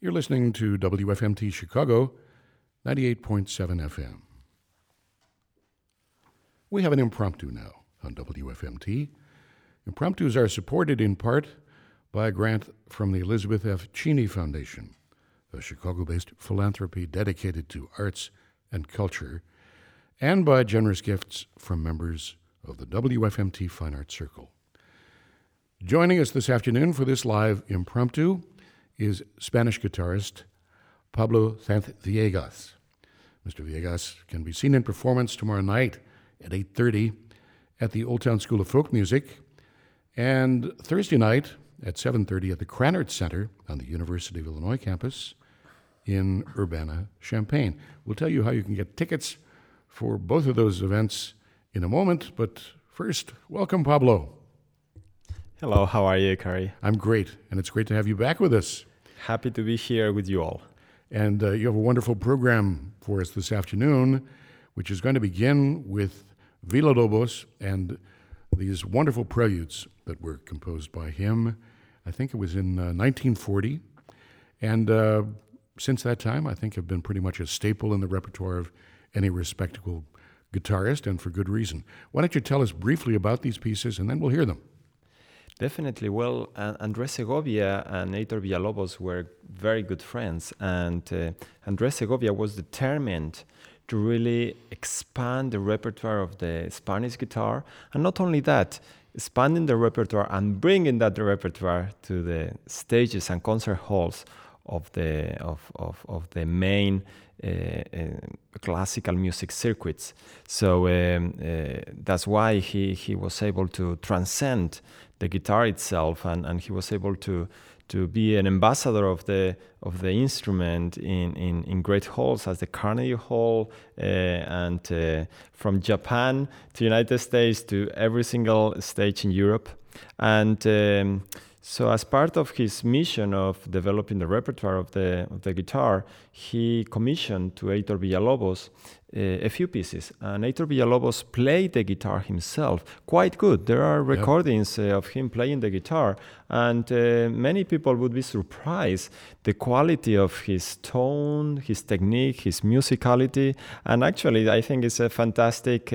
You're listening to WFMT Chicago, 98.7 FM. We have an impromptu now on WFMT. Impromptus are supported in part by a grant from the Elizabeth F. Cheney Foundation, a Chicago-based philanthropy dedicated to arts and culture, and by generous gifts from members of the WFMT Fine Arts Circle. Joining us this afternoon for this live impromptu is Spanish guitarist Pablo Sanz-Villegas. Mr. Villegas can be seen in performance tomorrow night at 8:30 at the Old Town School of Folk Music, and Thursday night at 7:30 at the Krannert Center on the University of Illinois campus in Urbana-Champaign. We'll tell you how you can get tickets for both of those events in a moment, but first, welcome, Pablo. Hello, how are you, Kari? I'm great, and it's great to have you back with us. Happy to be here with you all. And you have a wonderful program for us this afternoon, which is going to begin with Villalobos and these wonderful preludes that were composed by him. I think it was in 1940. And since that time, I think have been pretty much a staple in the repertoire of any respectable guitarist, and for good reason. Why don't you tell us briefly about these pieces, and then we'll hear them. Definitely. Well, Andrés Segovia and Heitor Villalobos were very good friends, and Andrés Segovia was determined to really expand the repertoire of the Spanish guitar, and not only that, expanding the repertoire and bringing that repertoire to the stages and concert halls of the main classical music circuits. So that's why he was able to transcend the guitar itself, and he was able to be an ambassador of the instrument in great halls as the Carnegie Hall, and from Japan to United States to every single stage in Europe. And so as part of his mission of developing the repertoire of the guitar, he commissioned to Heitor Villalobos a few pieces. And Heitor Villalobos played the guitar himself quite good. There are recordings of him playing the guitar, and many people would be surprised the quality of his tone, his technique, his musicality. And actually, I think it's a fantastic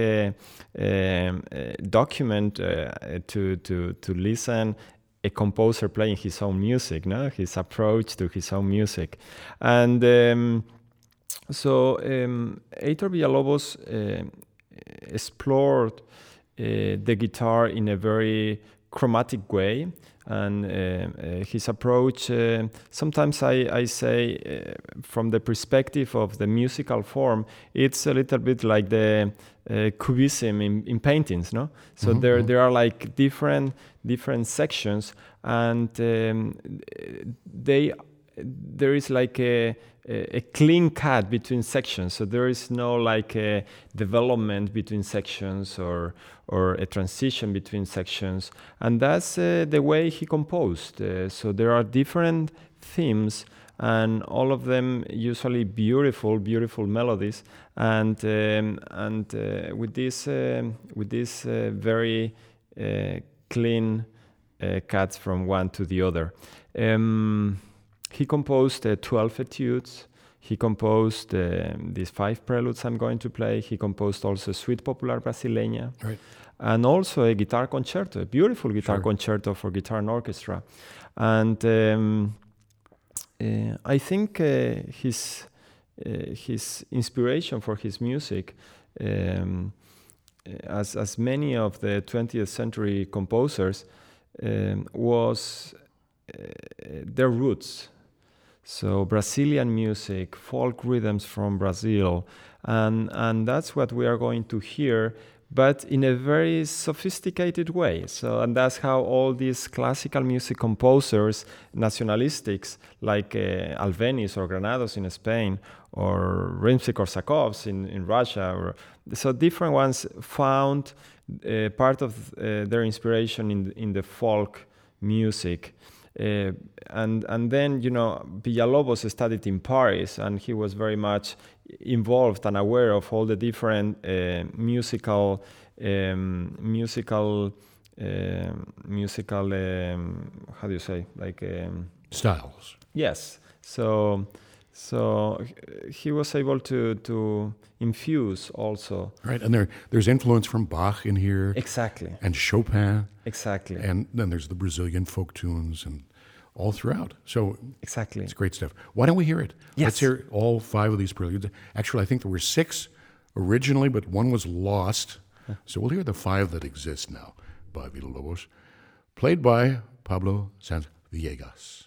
document to listen a composer playing his own music, no? His approach to his own music. And so Heitor Villalobos explored the guitar in a very chromatic way, and his approach, sometimes I say from the perspective of the musical form, it's a little bit like the cubism in paintings, no? So there are like different sections, and there is like a clean cut between sections. So there is no like a development between sections or a transition between sections, and that's the way he composed. So there are different themes, and all of them usually beautiful melodies, and with this very clean cuts from one to the other. He composed 12 etudes. He composed these 5 preludes I'm going to play. He composed also Suite Popular Brasileña, Right. and also a guitar concerto, a beautiful guitar concerto for guitar and orchestra. And I think his inspiration for his music, as many of the 20th century composers, was their roots. So Brazilian music, folk rhythms from Brazil, and that's what we are going to hear, but in a very sophisticated way. So, and that's how all these classical music composers, nationalistics, like Albéniz or Granados in Spain, or Rimsky-Korsakovs in Russia, so different ones found part of their inspiration in the folk music. And then, Villalobos studied in Paris, and he was very much involved and aware of all the different musical how do you say, like styles. Yes, So he was able to infuse also. Right, and there's influence from Bach in here. Exactly. And Chopin. Exactly. And then there's the Brazilian folk tunes and all throughout. So exactly, it's great stuff. Why don't we hear it? Yes. Let's hear all 5 of these preludes. Actually, I think there were 6 originally, but one was lost. So we'll hear the 5 that exist now by Villalobos, played by Pablo Sanz Villegas.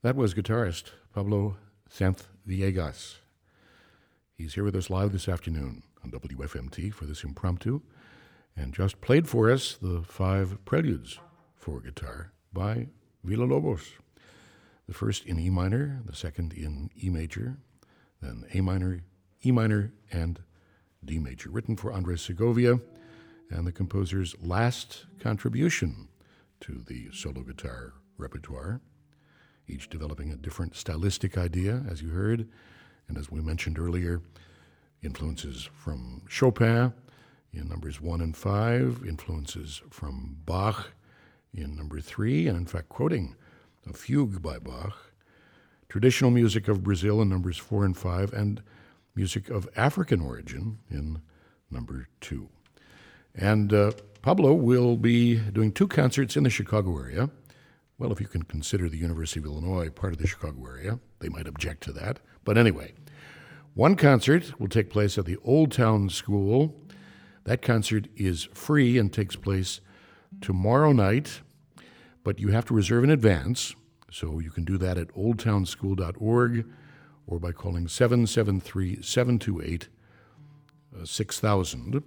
That was guitarist Pablo Sanz Villegas. He's here with us live this afternoon on WFMT for this impromptu, and just played for us the 5 preludes for guitar by Villa-Lobos. The first in E minor, the second in E major, then A minor, E minor, and D major, written for Andres Segovia, and the composer's last contribution to the solo guitar repertoire, each developing a different stylistic idea, as you heard, and as we mentioned earlier, influences from Chopin in numbers 1 and 5, influences from Bach in number 3, and in fact quoting a fugue by Bach, traditional music of Brazil in numbers 4 and 5, and music of African origin in number 2. And Pablo will be doing 2 concerts in the Chicago area. Well, if you can consider the University of Illinois part of the Chicago area, they might object to that. But anyway, one concert will take place at the Old Town School. That concert is free and takes place tomorrow night, but you have to reserve in advance, so you can do that at oldtownschool.org or by calling 773-728-6000.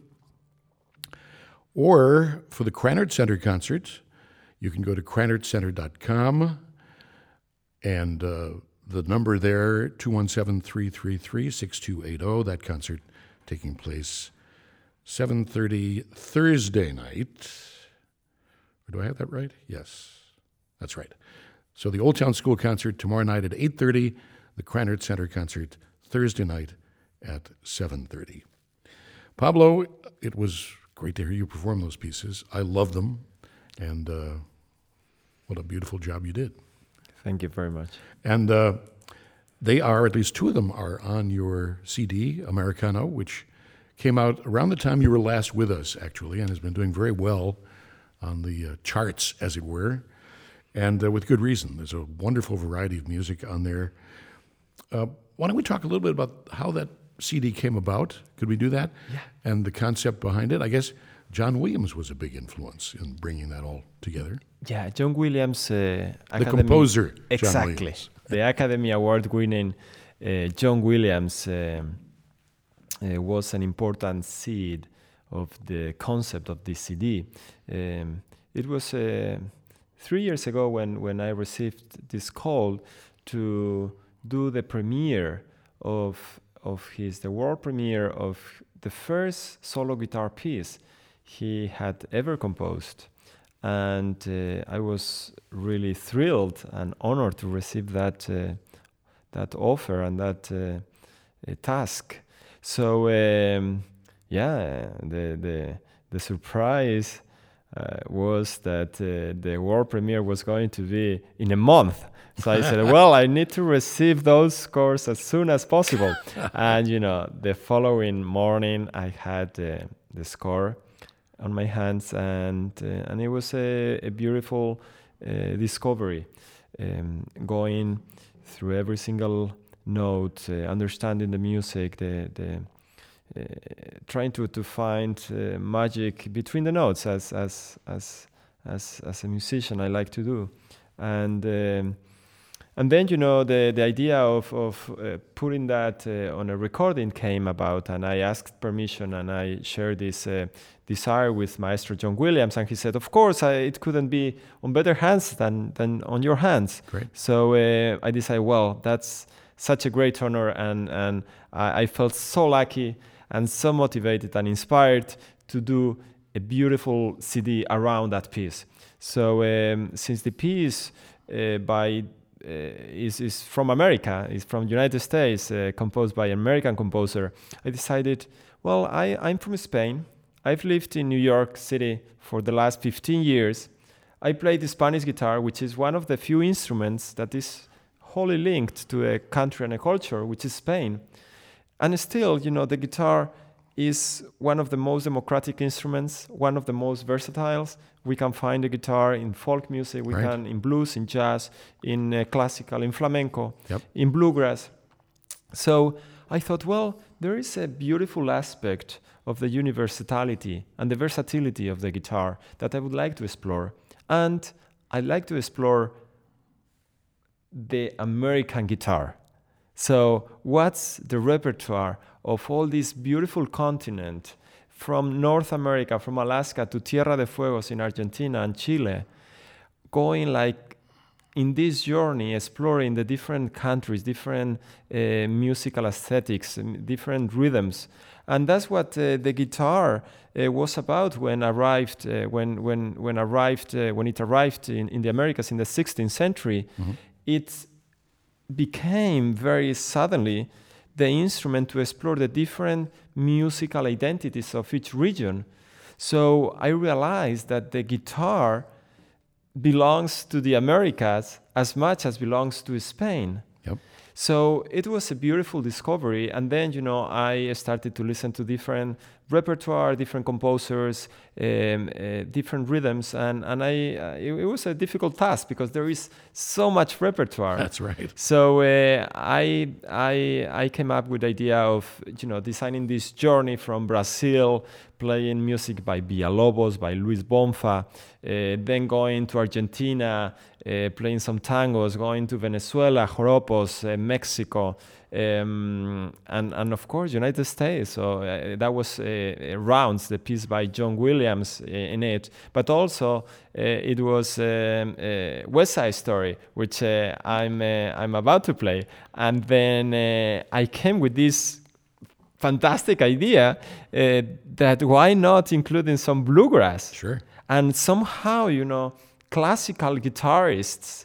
Or for the Krannert Center concert, you can go to krannertcenter.com, and the number there, 217-333-6280. That concert taking place 7:30 Thursday night. Or do I have that right? Yes, that's right. So the Old Town School concert tomorrow night at 8:30, the Krannert Center concert Thursday night at 7:30. Pablo, it was great to hear you perform those pieces. I love them, and what a beautiful job you did. Thank you very much. And they are, at least 2 of them are on your CD, Americano, which came out around the time you were last with us, actually, and has been doing very well on the charts, as it were, and with good reason. There's a wonderful variety of music on there. Why don't we talk a little bit about how that CD came about? Could we do that? Yeah. And the concept behind it? I guess John Williams was a big influence in bringing that all together. Yeah, John Williams, the composer, exactly. John Williams. The Academy Award-winning John Williams was an important seed of the concept of this CD. It was 3 years ago when I received this call to do the premiere of the world premiere of the first solo guitar piece he had ever composed. And I was really thrilled and honored to receive that offer and that task. So the surprise was that the world premiere was going to be in a month. So I said, well, I need to receive those scores as soon as possible. And the following morning I had the score on my hands, and it was a beautiful discovery, going through every single note, understanding the music, trying to find magic between the notes, as a musician I like to do, and then the idea of putting that on a recording came about, and I asked permission, and I shared this desire with Maestro John Williams, and he said, of course, it couldn't be on better hands than on your hands. Great. So I decided, well, that's such a great honor, and I felt so lucky and so motivated and inspired to do a beautiful CD around that piece. So since the piece is from America, is from United States, composed by an American composer, I decided, well, I'm from Spain. I've lived in New York City for the last 15 years. I play the Spanish guitar, which is one of the few instruments that is wholly linked to a country and a culture, which is Spain. And still, the guitar is one of the most democratic instruments, one of the most versatile. We can find the guitar in folk music, we can in blues, in jazz, in classical, in flamenco, in bluegrass. So I thought, well, there is a beautiful aspect of the universality and the versatility of the guitar that I would like to explore. And I'd like to explore the American guitar. So what's the repertoire of all this beautiful continent from North America, from Alaska to Tierra de Fuegos in Argentina and Chile, going like in this journey, exploring the different countries, different musical aesthetics, different rhythms. And that's what the guitar was about when it arrived in the Americas in the 16th century. Mm-hmm. It became very suddenly the instrument to explore the different musical identities of each region. So I realized that the guitar belongs to the Americas as much as belongs to Spain. Yep. So it was a beautiful discovery. And then, I started to listen to different repertoire, different composers, different rhythms. And it was a difficult task because there is so much repertoire. That's right. So I came up with the idea of, designing this journey from Brazil, playing music by Villalobos, by Luis Bonfa, then going to Argentina, playing some tangos, going to Venezuela, joropos, Mexico, and of course United States. So that was Rounds, the piece by John Williams in it, but also it was West Side Story, which I'm about to play, and then I came with this fantastic idea that why not including some bluegrass? Sure. And somehow, classical guitarists,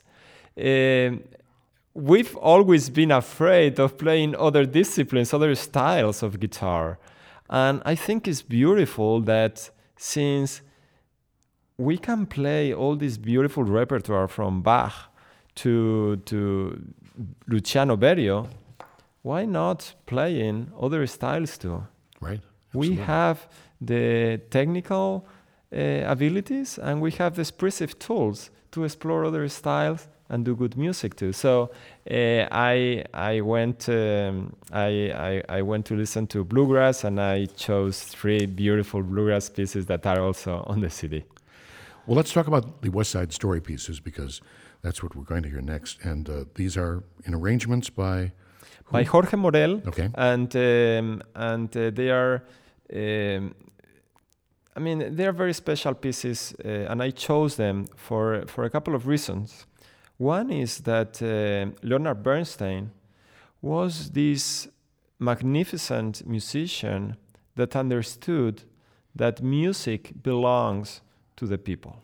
we've always been afraid of playing other disciplines, other styles of guitar. And I think it's beautiful that since we can play all this beautiful repertoire from Bach to Luciano Berio, why not playing other styles too? Right. Absolutely. We have the technical abilities and we have the expressive tools to explore other styles and do good music too. So I went to listen to bluegrass, and I chose 3 beautiful bluegrass pieces that are also on the CD. Well, let's talk about the West Side Story pieces, because that's what we're going to hear next. And these are in arrangements by Jorge Morel. Okay. And they are. They are very special pieces, and I chose them for a couple of reasons. One is that Leonard Bernstein was this magnificent musician that understood that music belongs to the people.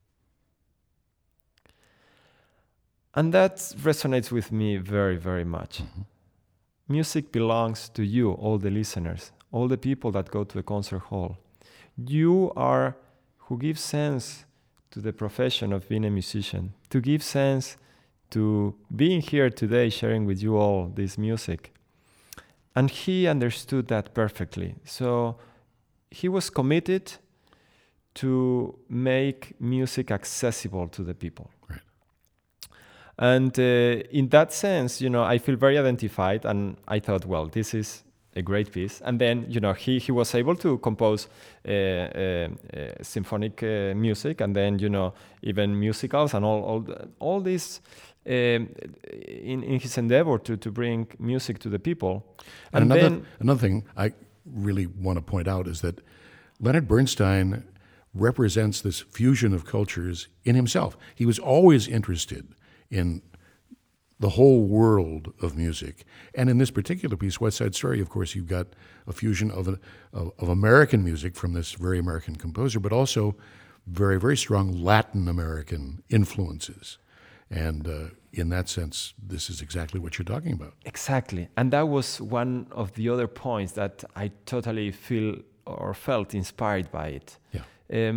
And that resonates with me very, very much. Mm-hmm. Music belongs to you, all the listeners, all the people that go to a concert hall. You are who gives sense to the profession of being a musician, to give sense to being here today sharing with you all this music. And he understood that perfectly. So he was committed to make music accessible to the people. Right. And in that sense, I feel very identified, and I thought, well, this is a great piece. And then, he was able to compose symphonic music, and then, even musicals and all this in his endeavor to bring music to the people. And another thing I really want to point out is that Leonard Bernstein represents this fusion of cultures in himself. He was always interested in the whole world of music. And in this particular piece, West Side Story, of course, you've got a fusion of American music from this very American composer, but also very, very strong Latin American influences. And in that sense, this is exactly what you're talking about. Exactly. And that was one of the other points that I totally feel or felt inspired by it. Yeah.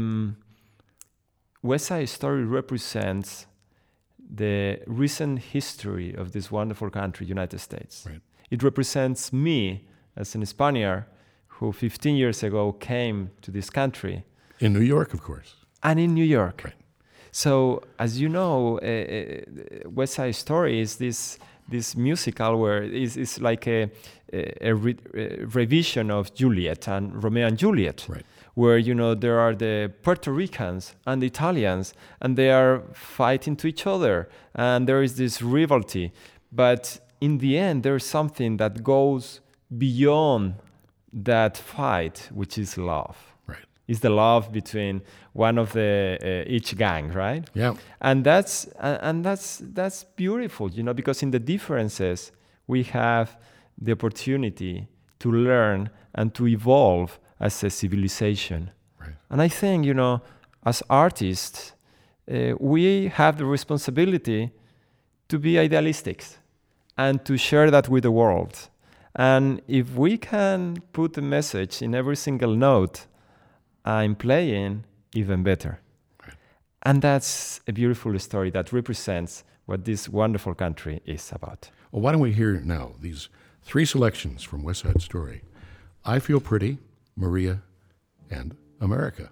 West Side Story represents the recent history of this wonderful country, United States. Right. It represents me as an Spaniard who 15 years ago came to this country. In New York, of course. And in New York. Right. So, as you know, West Side Story is this musical where it's like a revision of Juliet and Romeo and Juliet. Right. where there are the Puerto Ricans and the Italians, and they are fighting to each other, and there is this rivalry. But in the end, there is something that goes beyond that fight, which is love. Right. It's the love between one of the each gang, right? Yeah. And that's beautiful, because in the differences we have the opportunity to learn and to evolve as a civilization. Right. And I think, as artists, we have the responsibility to be idealistics and to share that with the world. And if we can put the message in every single note I'm playing, even better. Right. And that's a beautiful story that represents what this wonderful country is about. Well, why don't we hear now these 3 selections from West Side Story: I Feel Pretty, Maria, and America.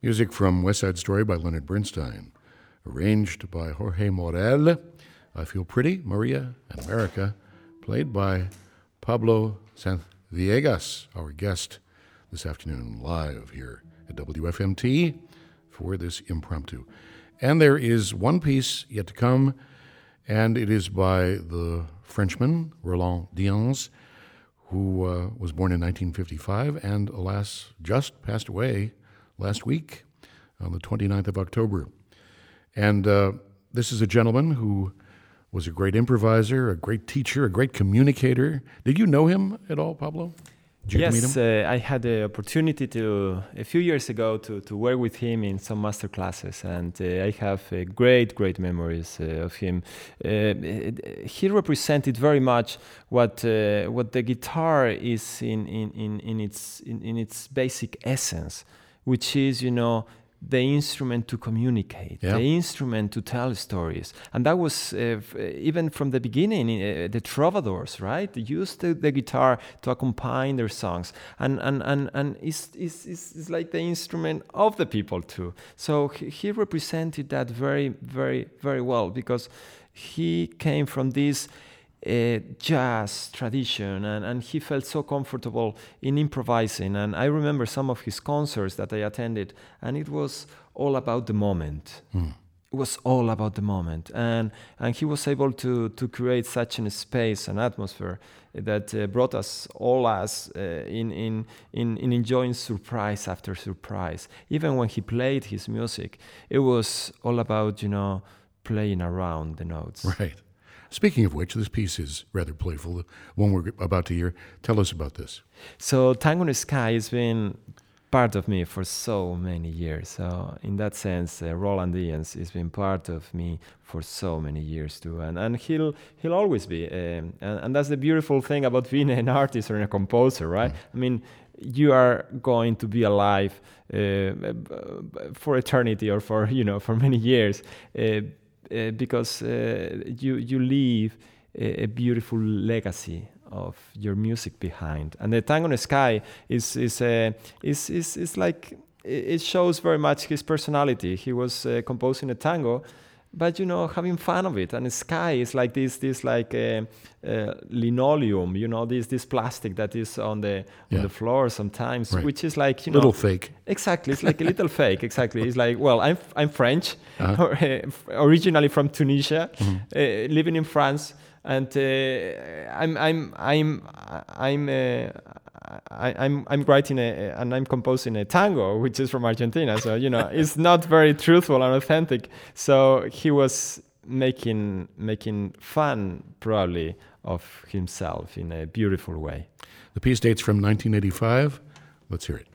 Music from West Side Story by Leonard Bernstein. Arranged by Jorge Morel. I Feel Pretty, Maria and America. Played by Pablo Sanvillegas, our guest this afternoon live here at WFMT for this impromptu. And there is one piece yet to come, and it is by the Frenchman Roland Dyens, who was born in 1955 and, alas, just passed away last week on the 29th of October. And this is a gentleman who was a great improviser, a great teacher, a great communicator. Did you know him at all, Pablo? Yes, I had the opportunity a few years ago to work with him in some master classes, and I have great memories of him. He represented very much what the guitar is in its basic essence, which is, the instrument to communicate, the instrument to tell stories. And that was, even from the beginning, the troubadours, right? They used the guitar to accompany their songs. And it's like the instrument of the people too. So he represented that very well, because he came from this jazz tradition, and he felt so comfortable in improvising. And I remember some of his concerts that I attended, and it was all about the moment. It was all about the moment, and he was able to create such a space, an atmosphere that brought us in enjoying surprise after surprise. Even when he played his music, it was all about playing around the notes. Right. Speaking of which, this piece is rather playful, the one we're about to hear. Tell us about this. So Tango in the Sky has been part of me for so many years. So in that sense, Roland Dyens has been part of me for so many years too. And he'll always be. And that's the beautiful thing about being an artist or a composer, right? I mean, you are going to be alive for eternity, or for many years. Because you leave a beautiful legacy of your music behind. And the Tango in the Sky is like, it shows very much his personality. He was composing a tango, but having fun of it. And the sky is like this linoleum, this plastic that is on the floor sometimes, right. Which is like little fake. Exactly, it's like a little fake. Exactly, it's like, well, I'm French, originally from Tunisia, living in France, and I'm writing and I'm composing a tango, which is from Argentina. So it's not very truthful and authentic. So he was making fun, probably, of himself in a beautiful way. The piece dates from 1985. Let's hear it.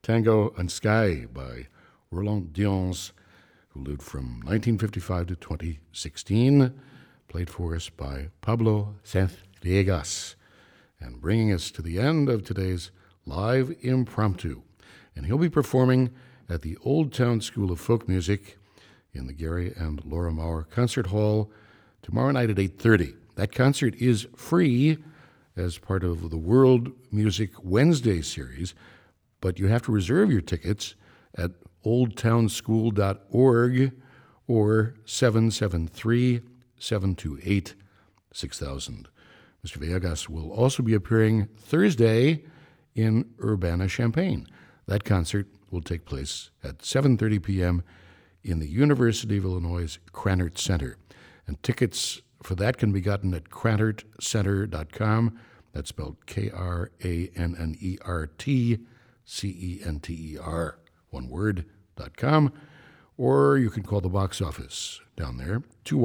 Tango and Sky by Roland Dions, who lived from 1955 to 2016, played for us by Pablo Saint-Viegas, and bringing us to the end of today's live impromptu. And he'll be performing at the Old Town School of Folk Music in the Gary and Laura Maurer Concert Hall tomorrow night at 8:30. That concert is free as part of the World Music Wednesday series, but you have to reserve your tickets at oldtownschool.org or 773-728-6000. Mr. Viegas will also be appearing Thursday in Urbana-Champaign. That concert will take place at 7:30 p.m. in the University of Illinois Krannert Center. And tickets for that can be gotten at krannertcenter.com. That's spelled KRANNERTCENTER, one word, .com. Or you can call the box office down there,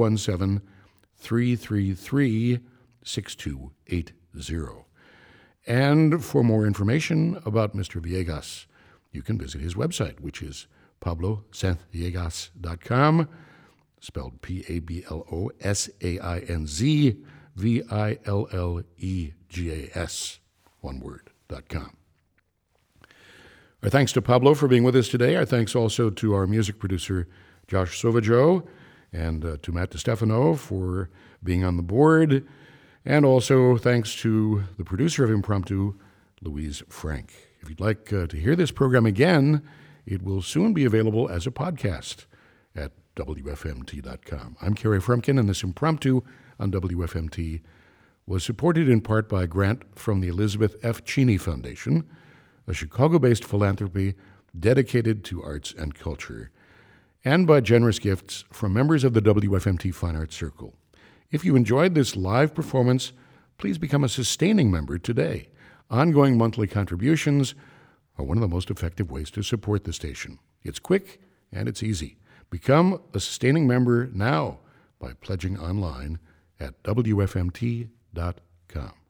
217-333-6280. And for more information about Mr. Viegas, you can visit his website, which is pablosaintviegas.com, spelled PABLOSAINZVILLEGAS, one word, .com. Our thanks to Pablo for being with us today. Our thanks also to our music producer, Josh Sovajo, and to Matt DiStefano for being on the board. And also thanks to the producer of Impromptu, Louise Frank. If you'd like to hear this program again, it will soon be available as a podcast at WFMT.com. I'm Kerry Frumkin, and this Impromptu on WFMT was supported in part by a grant from the Elizabeth F. Cheney Foundation, a Chicago-based philanthropy dedicated to arts and culture, and by generous gifts from members of the WFMT Fine Arts Circle. If you enjoyed this live performance, please become a sustaining member today. Ongoing monthly contributions are one of the most effective ways to support the station. It's quick and it's easy. Become a sustaining member now by pledging online at WFMT.com.